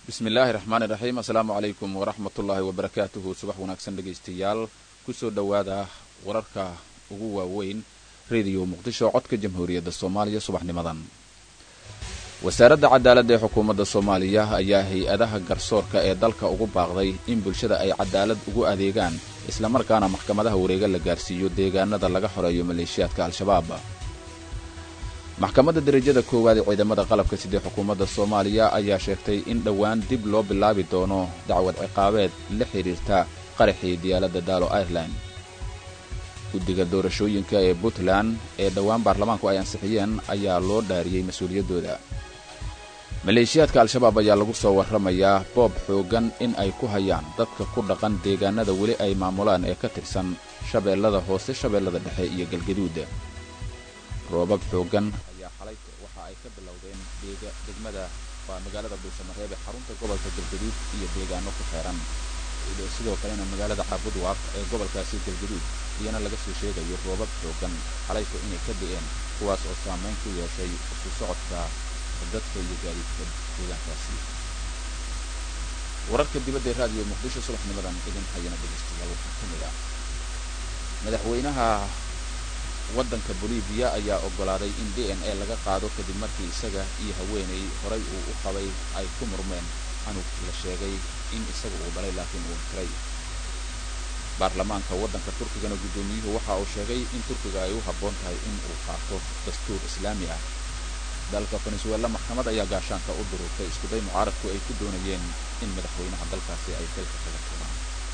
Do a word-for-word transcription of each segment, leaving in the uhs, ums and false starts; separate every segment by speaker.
Speaker 1: bismillaahi raxmaani raxiim assalaamu calaykum waraxmatullaahi wabarakaatuhu subax wanaagsan dhegaystayaal kusoo dhowaada wararka ugu waaweyn radio muqdisho codka jamhuuriyadda soomaaliya subaxnimadan. wasaaradda cadaaladda ee xukuumadda soomaaliya ayaa hay-adaha garsoorka ee dalka ugu baaqday in bulshada ay cadaalad ugu adeegaan islamarkaana maxkamadaha wareega la gaarsiiyo deegaanada laga xoreeyo maleeshiyaadka al-shabaab. maxkamadda darajada koowaad ee ciidamada qalabka sidee xukuumadda soomaaliya ayaa sheegtay in dhowaan dib loo bilaabi doono dacwad ciqaabeed la xidhiirta qaraxii diyaaladda daalo ireland. guddiga doorashooyinka ee puntland ee dhowaan baarlamaanku ay ansixiyeen ayaa loo dhaariyey mas-uuliyaddooda. maleeshiyaadka al-shabaab ayaa lagu soo warramayaa boob xooggan in ay ku hayaan dadka ku dhaqan deegaanada weli ay maamulaan ee ka tirsan shabeellada hoose shabeellada dhexe iyo galgaduud. roobab xooggan ayaa xalay waxa ay ka bilowdeen degmada waa magaalada buusamareeb ee xarunta gobolka galgaduud iyo deegaano ku xeeran. sidoo kalena magaalada caabudwaaq ee gobolkaasi galgaduud iyana laga soo sheegayo roobab xooggan xalayto inay ka da'een kuwaas oo saamayn ku yeeshay isu socodka dadka iyo gaadiidka deegaankaasi. wararka dibadda ee raadiyo muqdisho subaxnimadan idin hayana dhegaystayaal waxaa ka mid ah madaxweynaha waddanka boliviya ayaa oggolaaday in d n a laga qaado kadib markii isaga iyo haweenay horay uu u qabay ay ku murmeen anug la sheegay in isaga uu dhalay laakiin uu tiray. baarlamaanka waddanka turkigana guddoomiyuhu waxa uu sheegay in turkiga ay u habboon tahay in uu qaato dastuur islaami ah. dalka venezuela maxkamad ayaa gaashaanka u duruurtay iskuday mucaaradku ay ku doonayeen in madaxweynaha dalkaasi ay dalka kaga tumaan.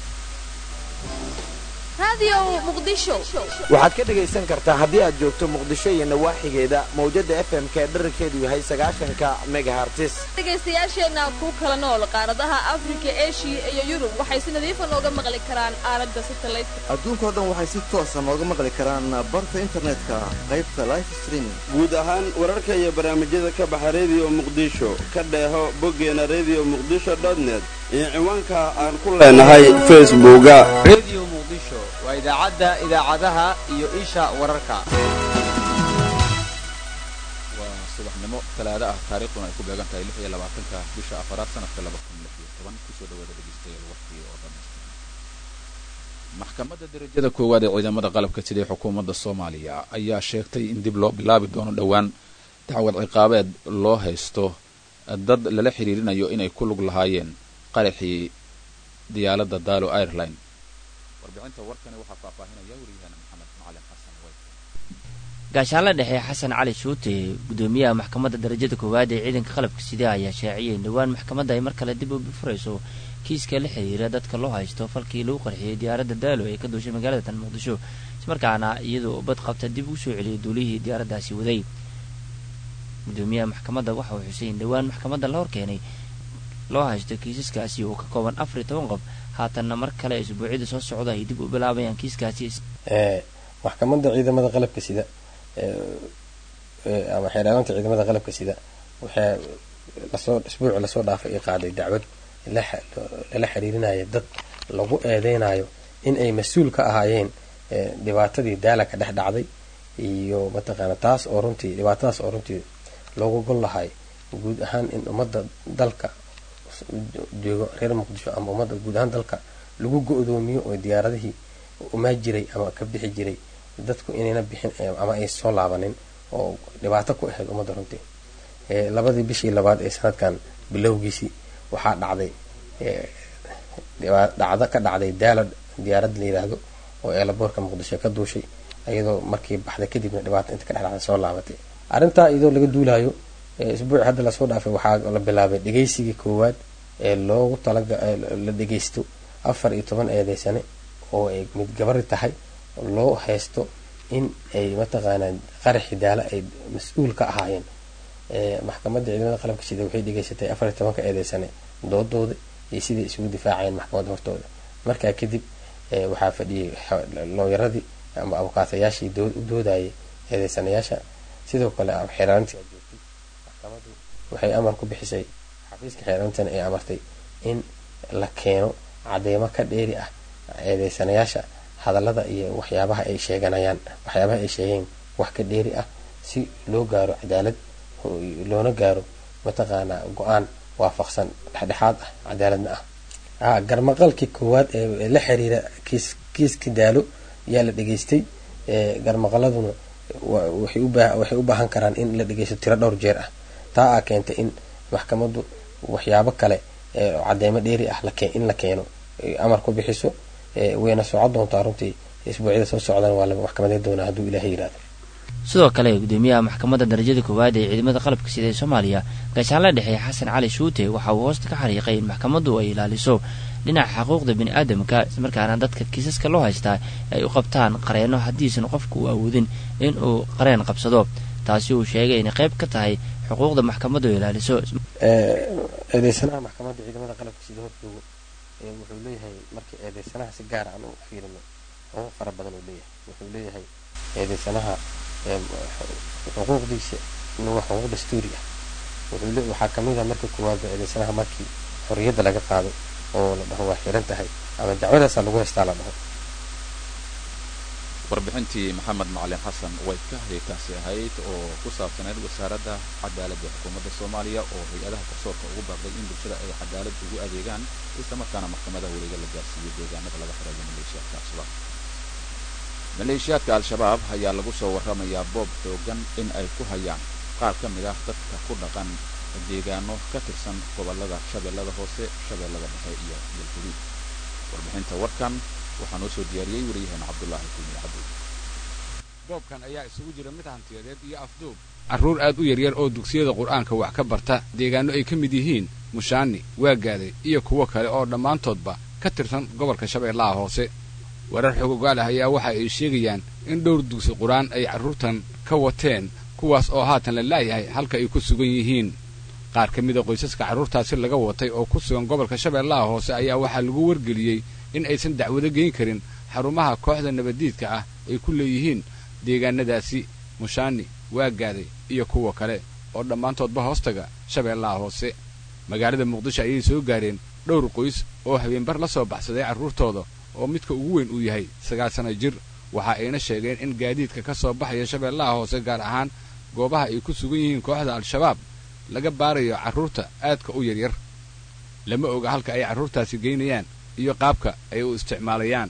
Speaker 2: waxaad ka dhegaysan kartaa haddii aad joogto muqdisho iyo nawaaxigeeda mawjada f m ka dherarkeedu yahay sagaashanka megahartis.
Speaker 3: dhegaystayaasheenna ku kala nool qaaradaha afrika eshiya iyo yurub waxay si nadiifa nooga maqli karaan aalada satellite.
Speaker 4: adduunkao dhan waxay si toosa nooga maqli karaan barta internetka qaybta live streaming.
Speaker 5: guud ahaan wararka iyo barnaamijyada ka baxa radio muqdisho ka dheeho boggeena radio muqdisho dot net iyo ciwaanka aan ku leenahay facebooka.
Speaker 6: radio muqdisho waa idaacadda idaacadaha iyo isha wararka.
Speaker 1: waa subaxnimo talaado ah taariikhduna ay ku beegan tahay lix iyo labaatanka bisha afaraad sanadka laba kun lix iyo toban kusoo dhawaada dhegaystayaal waqti oo dhammaystiran. maxkamadda darajada koowaad ee ciidamada qalabka sidee xukuumadda soomaaliya ayaa sheegtay in dib loo bilaabi doono dhowaan dacwad ciqaabeed loo haysto dad lala xiriirinayo inay ku lug lahaayeen qaraxii diyaaladda daalo ireland. warbixinta warkani waxaa faahfaahinaya wariyahana maxamed macalin xasan way.
Speaker 7: gaashaanle dhexe xasan cali shuute gudoomiyaha maxkamadda darajada koowaad ee ciidanka qalabka sida ayaa shaaciyay in dhowaan maxkamadda ay mar kale dib u furayso kiiska la xiriira dadka loo haysto falkii lagu qarxiyey diyaaradda daalo ee ka dooshay magaalada tan muqdisho ismarkaana iyadoo bad qabta dib u soo celiyay duulihii diyaaraddaasi waday. gudoomiyaha maxkamadda waxa uu xusay in dhowaan maxkamadda la horkeenay loo haysto kiisaskaasi oo ka kooban afar iyo toban qof haatanna mar kale isbuucyada soo socda ay dib u bilaabayaan kiiskaasi.
Speaker 8: maxkamadda ciidamada qalabka sida ama xeeraanta ciidamada qalabka sida waxaa lasoo isbuuc lasoo dhaafay ay qaaday dacwad lala xiriirinayo dad lagu eedeynayo in ay mas-uul ka ahaayeen dhibaatadii daala ka dhex dhacday iyo mataqaana taas oo runtii dhibaatadaas oo runtii loogu gol lahay guud ahaan in ummadda dalka joogo reer muqdisho ama ummadda guud ahaan dalka lagu go-doomiyo oo diyaaradihii umaa jiray ama ka bixi jiray dadku inayna bixin ama ay soo laabanin oo dhibaato ku ahayd ummadda runtii. labadii bishii labaad ee sanadkan bilowgiisii waxaa dhacday dhacdo ka dhacday daalo diyaarad la yiraahdo oo eelaboorka muqdisho ka duushay iyadoo markii baxday kadibna dhibaato inta ka dhex dhacday soo laabatay. arrintaa iyadoo laga duulayo isbuuc hadda lasoo dhaafay waxaa la bilaabay dhegaysigii koowaad ee loogu talaga la dhegaysto afar iyo toban eedeysane oo ay mid gabari tahay loo haysto in ay mataqaanaa qaraxi daala ay mas-uul ka ahaayeen. maxkamadda ciidamada qalabka sida waxay dhegaysatay afar iyo tobanka eedeysane doodooda iyo siday isugu difaacayeen maxkamadda hortooda. markaa kadib waxaa fadhiyey looyaradii ama abukaatayaashii u doodayay eedeysanayaasha. sidoo kale xeeraantii maxkamaddu waxay amar ku bixisay xafiiska xeeraantana ay amartay in la keeno cadeymo ka dheeri ah eedeysanayaasha hadallada iyo waxyaabaha ay sheeganayaan waxyaabaha ay sheegeen wax ka dheeri ah si loo gaaro cadaalad loona gaaro mataqaanaa go-aan waafaqsan dhexdhexaad ah cadaaladna ah garmaqalkii koowaad ee la xiriira kiis kiiska daalo yaa la dhageystay garmaqaladuna waxay u baahan waxay u baahan karaan in la dhageysto tiro dhowr jeer ah taa ah keentay in maxkamaddu waxyaabo kale ee cadeemo dheeri ah la keen in la keeno amar ku bixiso wayna socod doontaa runtii isbuucyada soo socdaan waa la maxkamadeed doonaa hadduu ilaahay yiraahdo
Speaker 7: sidoo kale gudoomiyaha maxkamadda darajada koowaad ee ciidamada qalabka sida ee Soomaaliya gaashaanle dhexe Xasan Cali Shuute waxa uu hoosta ka xariiqay in maxkamaddu ay ilaaliso dhinaca xuquuqda bini'aadamka isla markaana dadka kiisaska loo haystaa ay u qabtaan qareeno hadiisan qofku u awoodin in uu qareen qabsado taasi uu sheegay in qayb ka tahay xuquuqda maxkamaddu ilaaliso
Speaker 8: ee eedeysanaha maxkamadda ciidamada qalabka sida horjoogo ee wuxuu leeyahay markii eedeysanaha si gaar ah u fiirino oo fara badan uu leeyahay wuxuu leeyahay eedeysanaha xuquuqdiisa inuu xuquuq dastuuri ah wuxuu leeyahay waxa kamid ah markii koowaad eedeysanaha markii xorriyadda laga qaado oo la dhaho waa xiran tahay ama dacwadaas lagu heystaa la dhaho
Speaker 1: warbixintii maxamed macalin xasan way ka haykaasi ahayd oo ku saabsaneyd wasaaradda cadaaladda xukuumadda Soomaaliya oo hay'adaha garsoorka ugu baaqday in bulshada ay cadaalad ugu adeegaan isla markaana maxkamadaha wareega la gaarsiiyo deegaanada laga xirayo maleeshiyaadka al-shabaab maleeshiyaadka al-shabaab ayaa lagu soo warramayaa boob xoogan in ay ku hayaan qaar ka mid ah dadka ku dhaqan deegaano ka tirsan gobollada shabeellada hoose shabeellada dhexe iyo galguduud warbixinta warkan waxaa noo soo diyaariyey wariyaheena cabdullaahi kuumi cabdi
Speaker 9: boobkan ayaa isugu jira mid hantiyadeed iyo afduub carruur aad u yaryar oo dugsiyada qur'aanka wax ka barta deegaano ay ka mid yihiin mushaani waagaaday iyo kuwo kale oo dhammaantoodba ka tirsan gobolka shabeellaha hoose warar xogogaal ah ayaa waxa ay sheegayaan in dhowr dugsi qur'aan ay carruurtan ka wateen kuwaas oo haatan la laayahay halka ay ku sugan yihiin qaar ka mid a qoysaska carruurtaasi laga watay oo ku sugan gobolka shabeellaha hoose ayaa waxaa lagu wargeliyey in aysan dacwado geyn karin xarumaha kooxda nabadiidka ah ay ku leeyihiin deegaanadaasi mushaani waagaaday iyo kuwa kale oo dhammaantoodba hoostaga shabeellaha hoose magaalada muqdisho ayay soo gaareen dhowr qoys oo habeenbar la soo baxsaday carruurtooda oo midka ugu weyn uu yahay sagaal sano jir waxa ayna sheegeen in gaadiidka ka soo baxaya shabeellaha hoose gaar ahaan goobaha ay ku sugan yihiin kooxda al-shabaab laga baarayo carruurta aadka u yaryar lama oga halka ay carruurtaasi geynayaan iyo qaabka ay u isticmaalayaan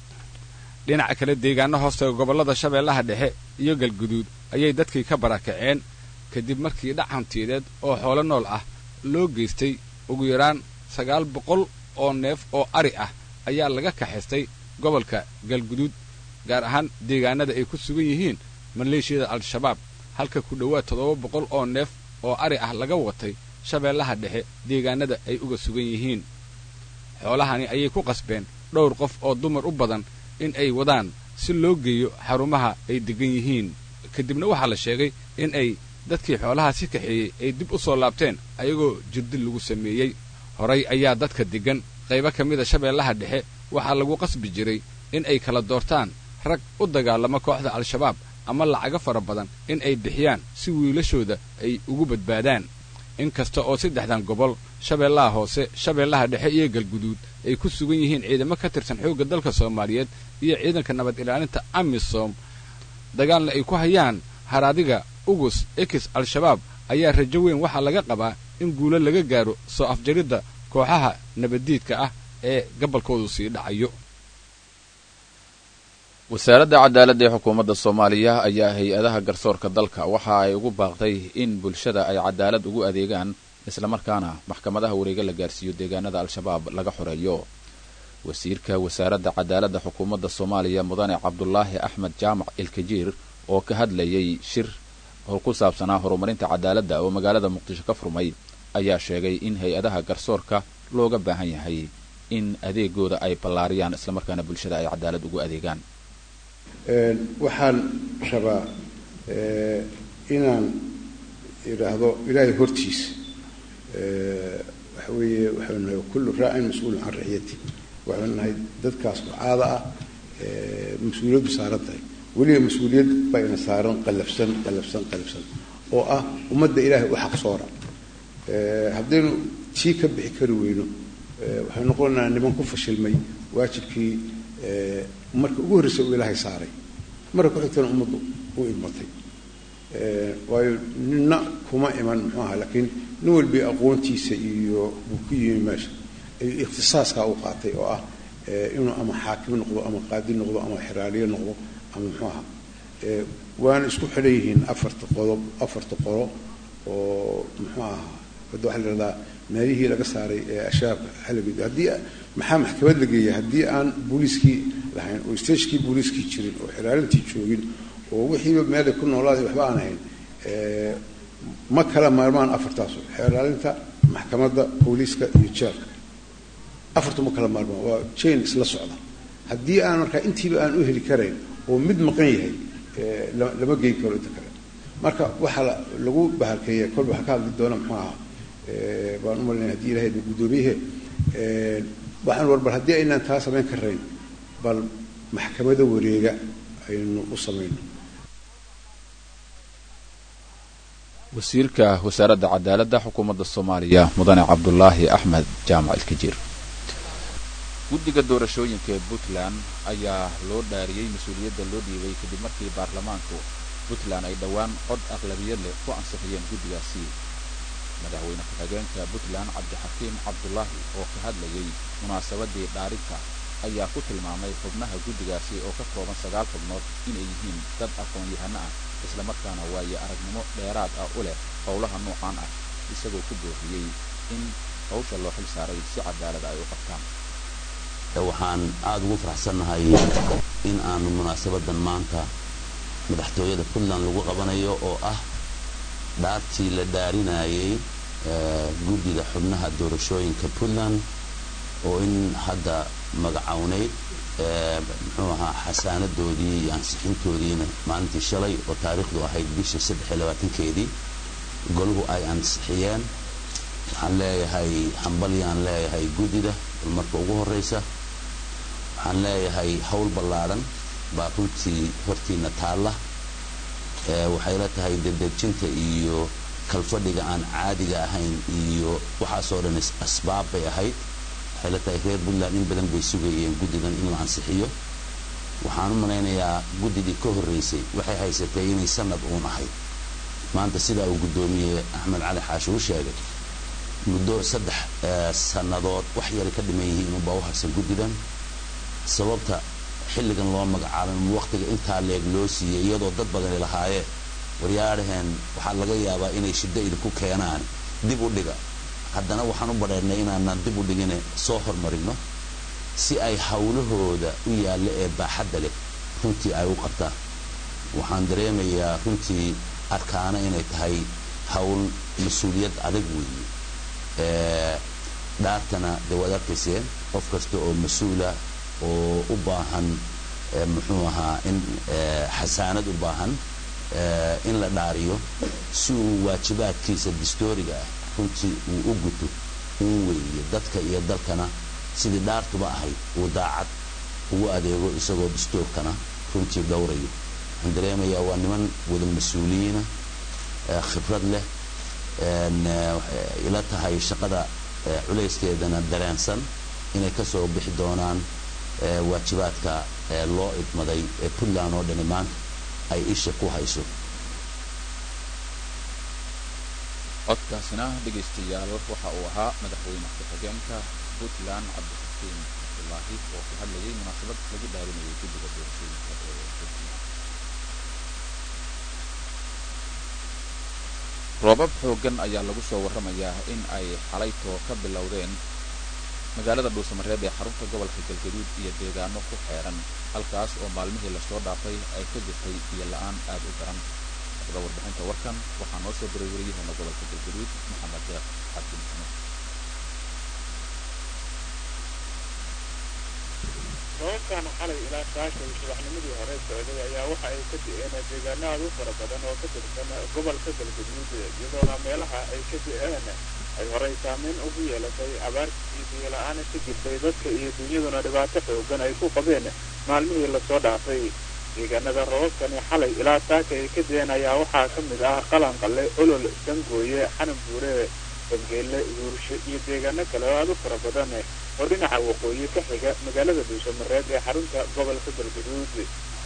Speaker 9: dhinaca kale deegaano hoostaga gobollada shabeellaha dhexe iyo galguduud ayay dadkii ka barakaceen kadib markii dhac hantiyadeed oo xoolo nool ah loo geystay ugu yaraan sagaal boqol oo neef oo ari ah ayaa laga kaxaystay gobolka galguduud gaar ahaan deegaanada ay ku sugan yihiin maleeshiyada al-shabaab halka ku dhowaad toddoba boqol oo neef oo ari ah laga watay shabeellaha dhexe deegaanada ay uga sugan yihiin xoolahani ayay ku qasbeen dhowr qof oo dumar u badan in ay wadaan si loo geeyo xarumaha ay degan yihiin kadibna waxaa la sheegay in ay dadkii xoolahaasi kaxeeyey ay dib u soo laabteen ayagoo jirdil lagu sameeyey horay ayaa dadka deggan qaybo ka mida shabeellaha dhexe waxaa lagu qasbi jiray in ay kala doortaan rag u dagaalama kooxda al-shabaab ama lacago fara badan in ay bixiyaan si wiilashooda ay ugu badbaadaan inkasta oo saddexdan gobol shabeellaha hoose shabeellaha dhexe iyo galguduud ay ku sugan yihiin ciidamo ka tirsan xoogga dalka Soomaaliyeed iyo ciidanka nabad ilaalinta AMISOM dagaalna ay ku hayaan haraadiga ugus ex al-shabaab ayaa rajo weyn waxa laga qabaa in guulo laga gaaro soo afjaridda kooxaha nabadiidka ah ee gobolkoodu sii dhacayo
Speaker 1: wasaaradda cadaaladda ee xukuumadda Soomaaliya ayaa hay'adaha garsoorka dalka waxa ay ugu baaqday in bulshada ay cadaalad ugu adeegaan isla markaana maxkamadaha wareega la gaarsiiyo deegaanada al-shabaab laga xoreeyo wasiirka wasaaradda cadaaladda xukuumadda Soomaaliya mudane Cabdullaahi Axmed Jaamac Ilkajiir oo ka hadlayay shir oo ku saabsanaa horumarinta cadaaladda oo magaalada Muqdisho ka furmay ayaa sheegay in hay'adaha garsoorka looga baahan yahay in adeegooda ay ballaariyaan isla markaana bulshada ay cadaalad ugu adeegaan
Speaker 10: waxaan rabaa inaan yiraahdo ilaahay hortiisa waxa weeye waxaan nahay kullu raa'in mas'uul can ra'iyati waxaan nahay dadkaas ducaada ah mas'uuliyad saaran tahay waliba mas'uuliyad bayna saaran qalafsan qalafsan qalafsan oo ah ummadda ilaahay u xaq soora haddaynu tii ka bixi kari weyno waxaan noqonaynaa niman ku fashilmay waajibkii marka ugu horreysay uu ilaahay saaray marka ku xigtana ummaddu u imatay waayo ninna kuma iman muxuu ahaa laakiin nin walbi aqoontiisa iyo buu ku yimi meesha ikhtisaaskaa u qaatay oo ah inuu ama xaakim noqdo ama qaadi noqdo ama xiraaliye noqdo ama muxuu ahaa waana isku xidhan yihiin afarta qodob afarta qolo oo muxuu ahaa hadda waxaa la yidhahdaa meelihii laga saaray ee ashaabka xalageed haddii maxaa maxkamad la geeya haddii aan booliiskii lahayn oo stagekii booliiskii jirin oo xiraalintii joogin oo wixiiba meelay ku noolaaday waxba aan ahayn ma kala maarmaan afartaasu xiraalinta maxkamadda booliiska iyo jeelka afartu ma kala maarmaan waa chain isla socda haddii aan markaa intiiba aan u heli karayn oo mid maqan yahay lama geyn karo inta kale marka waxaa lagu bahalkeeya kolba waxaa ka hadli doona muxuu ahaa baan u malinaya haddii ilahay guddoomiyahe waxaan war bal haddii aynaan taa samayn karayn bal maxkamada wareega aynu u samayno
Speaker 1: wasiirka wasaaradda cadaaladda xukuumadda soomaaliya mudane cabdulaahi axmed jaamac ilkajiir guddiga doorashooyinka ee puntland ayaa loo dhaariyey mas-uuliyadda loo dhiibay kadib markii baarlamaanku puntland ay dhowaan cod aqlabiyad leh ku ansixiyeen guddigaasi madaxweyne ku-xigeenka puntland cabdixakiim cabdulaahi oo ka hadlayay munaasabadii dhaarinta ayaa ku tilmaamay xubnaha guddigaasi oo ka kooban sagaal xubnood inay yihiin dad aqoon-yahano ah islamarkaana waaye aragnimo dheeraad ah u leh howlaha noocaan ah isagoo ku booriyey in hawsha loo xil saaray si cadaalada ay u qabtaan
Speaker 11: waxaan aada ugu faraxsannahay in aanu munaasabadan maanta madaxtooyada puntland lagu qabanayo oo ah dhaartii la dhaarinayay guddida xubnaha doorashooyinka puntland oo in hadda magacawneyd muxuu ahaa xasaanadoodii iyo ansixintoodiina maalintii shalay oo taariikhdu ahayd bishii saddex iyo labaatankeedii goluhu ay ansixiyeen waxaan leeyahay hambalyaan leeyahay guddida marka ugu horreysa waxaan leeyahay howl ballaadhan baa runtii hortiina taalla waxay la tahay dedejinta iyo kalfadhiga aan caadiga ahayn iyo waxaasoo dhan asbaab bay ahayd waxay la tahay reer puntland in badan bay sugayeen guddidan in la ansixiyo waxaan u malaynayaa guddidii ka horreysay waxay haysatay inay sanad uun ahayd maanta sidaa uu guddoomiye axmed cali xaashi u sheegay muddo saddex sannadood wax yara ka dhiman yihiin unbaa u harsan guddidan sababta xilligan loo magacaabay waqtiga intaa leeg loo siiyey iyadoo dad badani lahaayeen waryaadhaheen waxaa laga yaabaa inay shiddo idinku keenaan dib u dhiga haddana waxaan u badheernay inaanaan dib u dhigine soo hormarino si ay hawlahooda u yaalla ee baaxadda leh runtii ay u qabtaan waxaan dareemayaa runtii arkaana inay tahay hawl mas-uuliyad adag weeye dhaartana dee waad arkayseen qof kasta oo mas-uula oo u baahan muxuu ahaa in xasaanad u baahan in la dhaariyo si uu waajibaadkiisa dastooriga ah runtii uu u guto uu weeye dadka iyo dalkana sidii dhaartuba ahayd uu daacad ugu adeego isagoo dastoorkana runtii dhowrayo waxaan dareemayaa waa niman wada mas-uuliyiina khibrad leh ila tahay shaqada culayskeedana dareensan inay ka soo bixi doonaan waajibaadka loo idmaday ee puntland oo dhani maanta ay isha ku hayso
Speaker 1: codkaasina dhegaystayaal waxa uu ahaa madaxweyne ku-xigeenka puntland cabdixakiim cabdulaahi oo ka hadlayay munaasabad lagu dhaarinayay guddiga doorashooyinka ee puntland roobab xooggan ayaa lagu soo warramayaa in ay xalaytoo ka bilowdeen magaalada dhuusamareeb ee xarunta gobolka galgaduud iyo deegaano ku xeeran halkaas oo maalmihii lasoo dhaafay ay ka jirtay biyo la-aan aad u daran hadaba warbixinta warkan waxaa noo soo diray wariyaheena gobolka galgaduud maxamed deeq cabdi maxamed
Speaker 12: roobabkan xalay ilaa saashan subaxnimadii hore socday ayaa waxa ay ka di'een deegaano aad u fara badan oo ka tirsan gobolka galgaduud iyadoona meelaha ay ka di'een ay horey saameyn ugu yeelatay abaartii biyo la-aan ka jirtay dadka iyo dunyaduna dhibaato xoogan ay ku qabeen maalmihii lasoo dhaafay deegaanada roobabkani xalay ilaa saaka ay ka di'een ayaa waxaa ka mid ah qalanqalle olol dangooye xanan buure bangeelle yuursho iyo deegaano kale oo aad u fara badan oo dhinaca waqooyi ka xiga magaalada dhuusamareeb ee xarunta gobolka galgaduud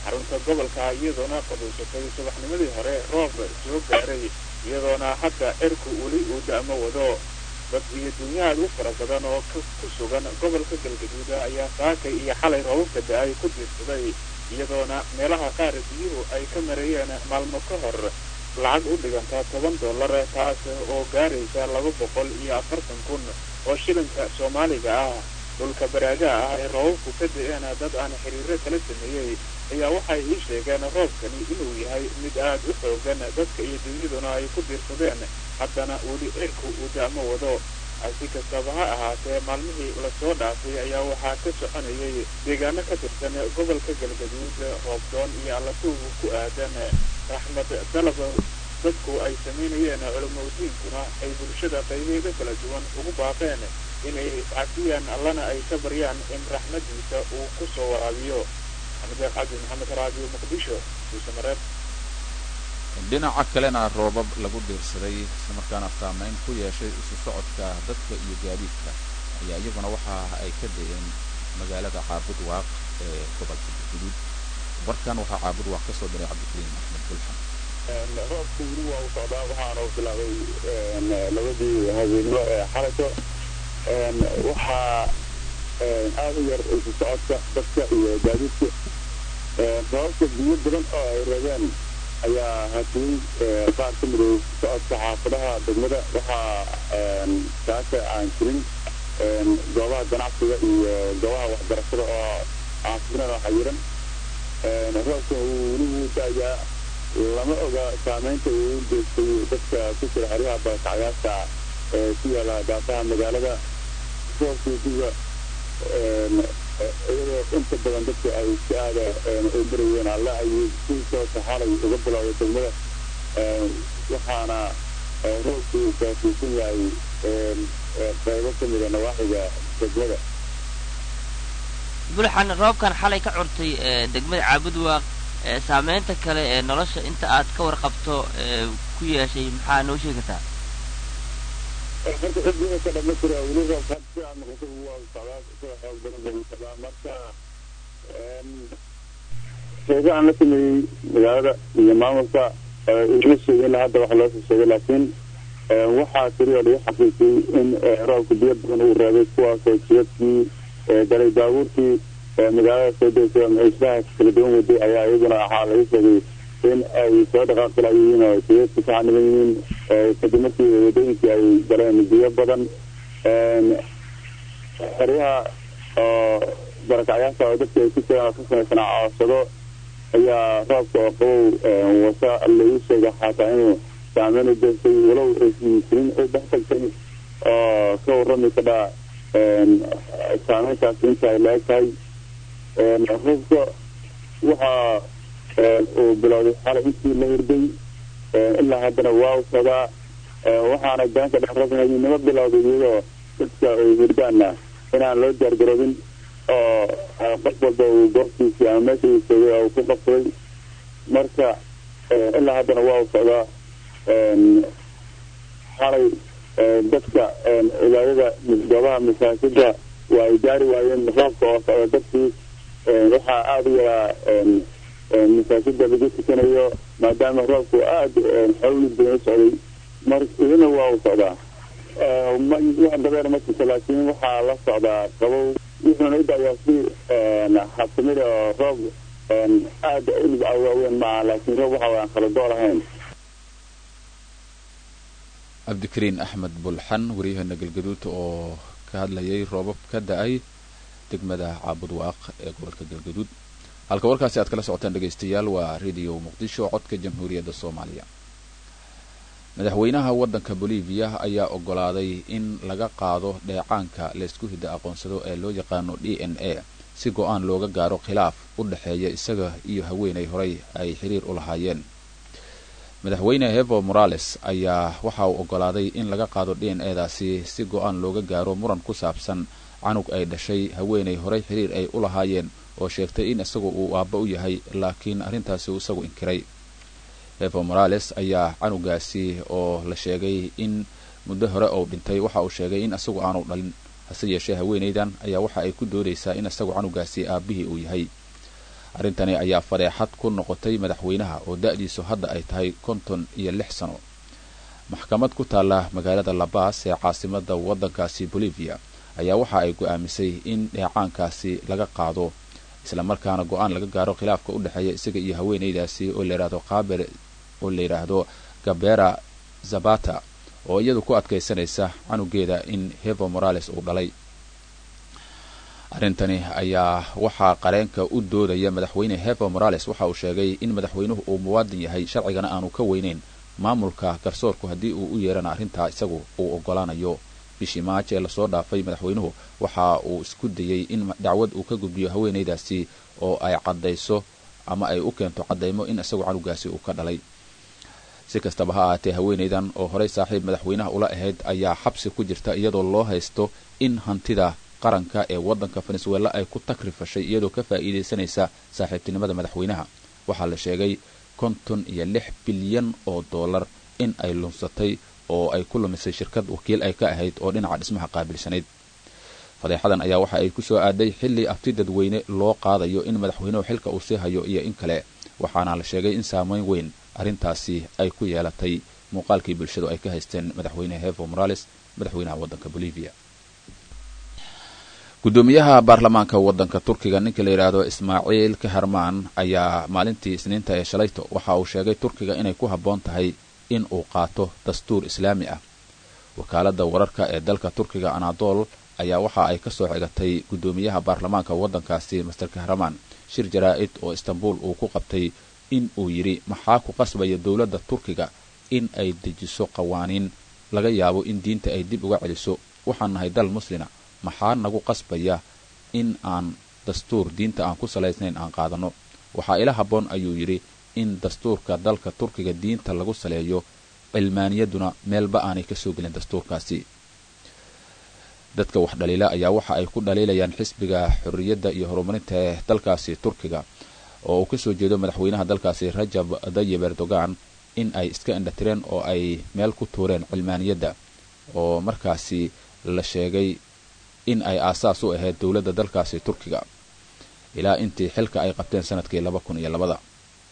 Speaker 12: xarunta gobolka iyadoona qaboosatay subaxnimadii hore roob soo gaaray iyadoona hadda cirku weli uu da'mo wado dad iyo dunyaad u fara badan oo ku sugan gobolka galgaduud ayaa saakay iyo xalay roobabka da'ay ku diirsaday iyadoona meelaha qaar biyuhu ay ka mareeyeen maalmo ka hor lacag u dhiganta toban dollar taas oo gaaraysa laba boqol iyo afartan kun oo shilinka soomaaliga ah dhulka baraagaha ah ee roobabku ka da'een dad aan xiriiro kala sameeyey ayaa waxay ii sheegeen roobkani inuu yahay mid aad u xoogan dadka iyo dunyaduna ay ku diirsadeen haddana weli cirku uu da'mo wado si kastaba ha ahaatee maalmihii lasoo dhaafay ayaa waxaa ka soconayay deegaano ka tirsan gobolka galgaduud roobdoon iyo allatuugu ku aadan raxmad dalab dadku ay samaynayeen culimadiinkuna ay bulshada qaybeeda kala duwan ugu baaqeen inay iscafiyaan allana ay ka baryaan in raxmadiisa uu ku soo waraabiyo xamdeeq cabdi maxamed raadiyo muqdisho duusamareeb
Speaker 1: dhinaca kalena roobab lagu diirsaday islamarkaana saamayn ku yeeshay isu socodka dadka iyo gaadiidka ayaa iyaguna waxa ay ka da'een magaalada caabud waaq ee gobolka galgaduud warkan waxaa caabud waaq ka soo diray cabdikariim axmed bulxan
Speaker 12: roobku weli waa u socdaa waxaana u bilaabay labadii habeenimo ee xalayto waxaa aad u yar isu socodka dadka iyo gaadiidka roobabka biyo badan oo ay reebeen ayaa haddii qaar ka mid socodka xaafadaha degmada waxaa saaka aan jirin goobaha ganacsiga iyo goobaha waxbarashada oo caafimaad xayiran roobka weli wuu da'ayaa lama oga saamaynta uu u geystay dadka ku jira xeryaha barakacyaasha ee ku yaala daafaha magaalada roobkiisiga iyadoo inta badan dadka ay si aada u barayeen alla ay si toosa xalay uga bilowday degmada waxaana roobkii uu gaasiisan yahay qaybo ka mida nawaaxiga degmada
Speaker 7: bulxan roobkan xalay ka curtay degmada caabud waaq saameynta kale ee nolosha inta aad ka warqabto ku yeeshay maxaa noo sheegi kartaa
Speaker 12: marka xilliga ka dhama jira weli roobka si aan noqoto waa socdaa sida xoog badan buu socdaa marka sheego aan la sameeyey magaalada iyo maamulka igama sheegin ilaa hadda wax loo soo sheegay laakiin waxaa tiri oo laga xaqiijiyey in roobka biyo badan uu reebay kuwaasoo jidadkii galay baabuurkii magaalada soo degtay maciishaha kala duwan waday ayaa iyaguna waxaa laga sheegay in ay soo dhaqaaqi layihiin oo jidadka ka xaniban yihiin kadib markii wadooyinkii ay galeen biyo badan xeryaha oo barakacyaasha oo dadka ay ku jiraan ka samaysanaa coodsado ayaa roobka oo qabow wasa lagu sheega xataa inuu saameyn u geystay walow aysan jirin u dhex tagtay oo ka warrami kadhaa saameyntaasi inta ay la-eg tahay roobka waxaa uu bilowday xalay intii la hirday ilaa haddana waa u socdaa waxaana gaanka dhex rasnimo bilowday iyadoo dadka ay hirdaana inaan loo diyaargaroobin oo qof walba uu goobtiisii ama meesha uu joogay oo ku qabsaday marka ilaa haddana waa u socdaa xalay dadka cibaadada goobaha masaajida waa ay gaari waayeen roobka oo socda dadkii waxaa aada u yaraa masaajida lagu tukanayo maadaama roobku aada xawli badan u socday mar idina waa u socdaa wax dabeer ma jirto laakiin waxaa la socdaa qabow wuxuuna u daayaa si habsamida oo roob aada udhib waaweyn maaha laakiin roob waxa aan kala gool ahayn
Speaker 1: cabdikariin axmed bulxan waryaheena galgaduud oo ka hadlayay roobab ka da-ay degmada caabud waaq ee gobolka galgaduud halka warkaasi aad kala socotaan dhegaystayaal waa radio muqdisho codka jamhuuriyadda soomaaliya madaxweynaha waddanka bolivia ayaa ogolaaday in laga qaado dheecaanka laysku hidda aqoonsado ee loo yaqaano d n a si go-aan looga gaaro khilaaf u dhexeeya isaga iyo haweenay horay ay xiriir u lahaayeen madaxweyne evo morales ayaa waxa uu ogolaaday in laga qaado d n a daasi si go-aan looga gaaro muran ku saabsan canug ay dhashay haweenay horay xiriir ay u lahaayeen oo sheegtay in isagu uu aabba u yahay laakiin arrintaasi uu isagu inkiray evo morales ayaa canugaasi oo la sheegay in muddo hore oo dhintay waxa uu sheegay in isagu aanu dhalin hase yeeshee haweenaydan ayaa waxa ay ku doodaysaa in isagu canugaasi aabbihii uu yahay arrintani ayaa fadeexad ku noqotay madaxweynaha oo da'diisu hadda ay tahay konton iyo lix sano. maxkamad ku taalla magaalada Labaas ee caasimadda waddankaasi Bolivia ayaa waxa ay go'aamisay in dheecaankaasi laga qaado isla markaana go'aan laga gaaro khilaafka u dhaxeeya isaga iyo haweeneydaasi oo la yiraahdo Qaber oo la yiraahdo Gabriela Zapata oo iyadu ku adkaysanaysa canugeeda in Evo Morales uu dhalay. arrintani ayaa waxaa qareenka u doodaya madaxweyne Evo Morales waxa uu sheegay in madaxweynuhu uu muwaadin yahay sharcigana aanu ka weyneyn maamulka garsoorku haddii uu u yeerana arrintaa isagu uu ogolaanayo. bishii Maajo ee lasoo dhaafay madaxweynuhu waxa uu isku dayay in dacwad uu ka gudbiyo haweeneydaasi oo ay cadayso ama ay u keento cadeymo in isagu canugaasi uu ka dhalay. si kastaba ha ahaatee haweeneydan oo horey saaxiib madaxweynaha ula ahayd ayaa xabsi ku jirta iyadoo loo haysto in hantida qaranka ee waddanka Venezuela ay ku takrifashay iyadoo ka faa'iideysanaysa saaxiibtinimada madaxweynaha. waxaa la sheegay konton iyo lix bilyan oo dollar in ay lunsatay oo ay ku lumisay shirkad wakiil ay ka ahayd oo dhinaca dhismaha qaabilsanayd. fadeexadan ayaa waxa ay ku soo aaday xilli afti dadweyne loo qaadayo in madaxweynuhu xilka uu sii hayo iyo in kale, waxaana la sheegay in saameyn weyn arrintaasi ay ku yeelatay muuqaalkii bulshadu ay ka haysteen madaxweyne Evo Morales madaxweynaha waddanka Bolivia. gudoomiyaha baarlamaanka waddanka Turkiga ninka la yiraahdo Ismaaciil Kahraman ayaa maalintii Isniinta ee shalayto waxa uu sheegay Turkiga inay ku habboon tahay in uu qaato dastuur islaami ah. wakaaladda wararka ee dalka Turkiga Anadolu ayaa waxa ay ka soo xigatay gudoomiyaha baarlamaanka waddankaasi Mister Kahraman shir jaraa'id oo Istanbul uu ku qabtay in uu yiri maxaa ku qasbaya dawladda Turkiga in ay dejiso qawaaniin laga yaabo in diinta ay dib uga celiso. waxaan nahay dal muslima, maxaa nagu qasbaya in aan dastuur diinta aan ku salaysnayn aan qaadano. waxaa ila habboon ayuu yiri in dastuurka dalka Turkiga diinta lagu saleeyo, cilmaaniyaduna meelba aanay ka soo gelin dastuurkaasi. dadka wax dhaliila ayaa waxa ay ku dhaliilayaan xisbiga xurriyadda iyo horumarinta ee dalkaasi Turkiga oo uu ka soo jeedo madaxweynaha dalkaasi Rajab Tayyip Erdogan in ay iska indhatireen oo ay meel ku tuureen cilmaaniyadda oo markaasi la sheegay in ay aasaas u ahayd dawladda dalkaasi Turkiga ilaa intii xilka ay qabteen sanadkii laba kun iyo laba.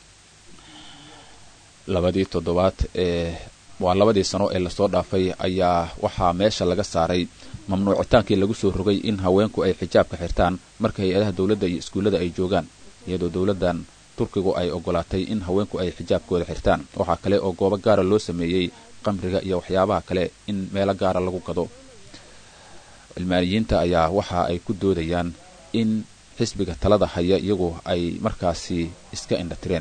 Speaker 1: labadii toddobaad ee waa labadii sano ee lasoo dhaafay ayaa waxaa meesha laga saaray mamnuucitaankii lagu soo rogay in haweenku ay xijaabka xirtaan marka hay-adaha dawladda iyo iskuullada ay joogaan, iyadoo dawladdan Turkigu ay ogolaatay in haweenku ay xijaabkooda xirtaan. waxaa kale oo goobo gaara loo sameeyey qamriga iyo waxyaabaha kale in meelo gaara lagu gado. cilmaaniyiinta ayaa waxa ay ku doodayaan in xisbiga talada haya iyagu ay markaasi iska indhatireen.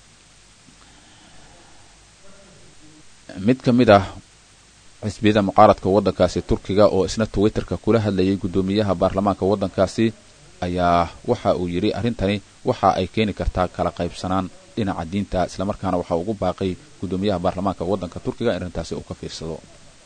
Speaker 1: mid ka mid ah xisbiyada mucaaradka waddankaasi Turkiga oo isna Twitterka kula hadlayay gudoomiyaha baarlamaanka waddankaasi ayaa waxa uu yiri arrintani waxa ay keeni kartaa kala qaybsanaan dhinaca diinta, isla markaana waxa ugu baaqay gudoomiyaha baarlamaanka waddanka Turkiga in arrintaasi uu ka fiirsado.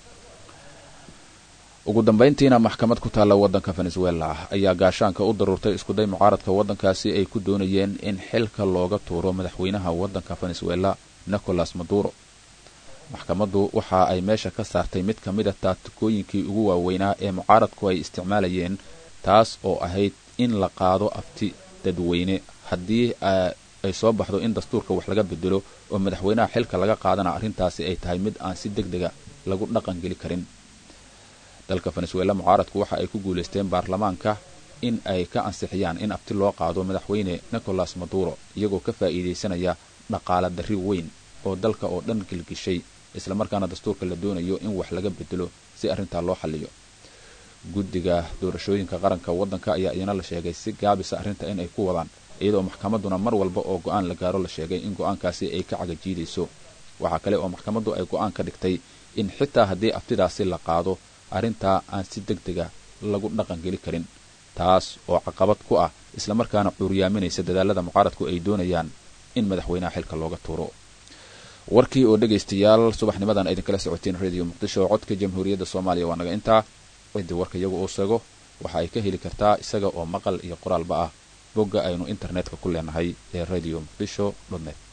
Speaker 1: ugu dambeyntiina maxkamad ku taalla waddanka Venezuela ayaa gaashaanka u daruurtay isku day mucaaradka waddankaasi ay ku doonayeen in xilka looga tuuro madaxweynaha waddanka Venezuela Nicolas Maduro. maxkamaddu waxa ay meesha ka saartay mid ka mid ah taatikooyinkii ugu waaweynaa ee mucaaradku ay isticmaalayeen, taas oo ahayd in la qaado afti dadweyne haddii ay soo baxdo in dastuurka wax laga bedelo oo madaxweynaha xilka laga qaadana arrintaasi ay tahay mid aan si degdega lagu dhaqan geli karin. dalka Venezuela mucaaradku waxa ay ku guuleysteen baarlamaanka in ay ka ansixiyaan in afti loo qaado madaxweyne Nicolas Maduro iyagoo ka faa'iideysanaya dhaqaale darri weyn oo dalka oo dhan gilgishay, isla markaana dastuurka la doonayo in wax laga bedelo si arrintaa loo xalliyo. guddiga doorashooyinka qaranka waddanka ayaa iyana la sheegay si gaabisa arrinta in ay ku wadaan, iyadoo maxkamadduna mar walba oo go'aan la gaaro la sheegay in go'aankaasi ay ka cagajiidayso. waxaa kale oo maxkamaddu ay go'aan ka dhigtay in xitaa haddii aftidaasi la qaado arrintaa aan si degdega lagu dhaqan geli karin, taas oo caqabad ku ah isla markaana cuuriyaaminaysa dadaalada mucaaradku ay doonayaan in madaxweynaha xilka looga tuuro. warkii oo dhegaystayaal subaxnimadan idin kala socoteen radio Muqdisho codka Jamhuuriyadda Soomaaliya waa naga intaa. cidii warka iyagu uu sheego waxa ay ka heli kartaa isaga oo maqal iyo qoraalba ah bogga aynu internetka ku leenahay ee radio muqdisho dot net.